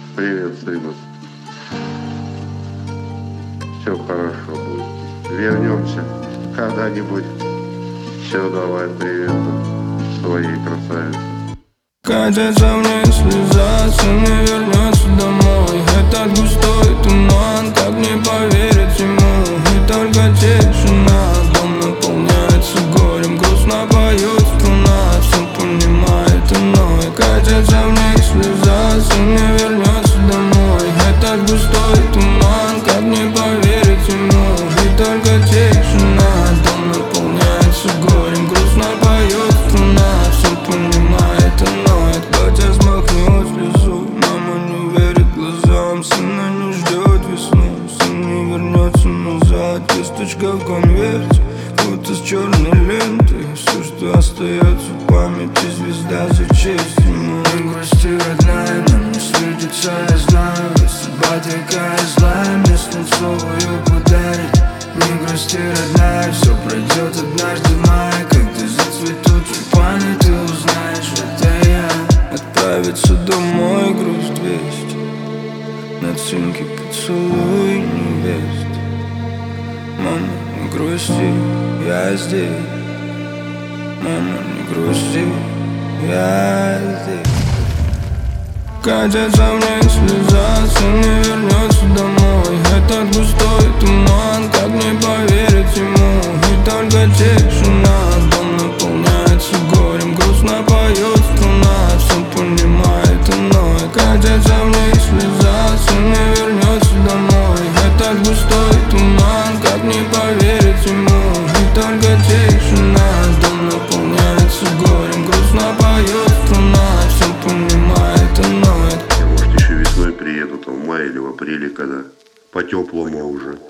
Привет, сынок. Все хорошо будет. Вернемся когда-нибудь. Все, давай, привет своей красавице. Катится вниз слеза, сын не вернется домой. Этот густой туман, как не поверить ему. И только тишина, дом наполняется горем. Грустно поет струна, все понимает иной. Катится вниз слеза, сын не вернется домой. Этот густой туман, как не поверить ему. И только тишина, дом наполняется горем. Грустно поет струна, все понимает иной. Батя смахнет слезу, мама не верит глазам. Сына не ждет весну, сын не вернется назад. Весточка в конверте, будто с черной лентой. Все, что остается в памяти, звезда за честь ему. Не грусти, родная, нам не светится, я знаю. Судьба такая злая, мне свинцовую подарит. Не грусти, родная, все пройдет однажды в мае. Когда зацветут тюльпаны, ты узнаешь, это я. Отправиться домой, грусть весть. На цинке поцелуй невест. Мама, не грусти, я здесь. Мама, не грусти, я здесь. Катится вниз слеза, сын не вернется домой. Этот густой туман, как не поверить ему. И только тишина, дом наполняется горем. Грустно поет струна, все понимает иной. Катится вниз слеза, сын не вернется домой. Этот густой туман, как не поверить ему. И только тишина, дом наполняется горем. Грустно поет струна, все понимает иной. Я, может, еще весной приеду, там в мае или в апреле, когда по-теплому уже.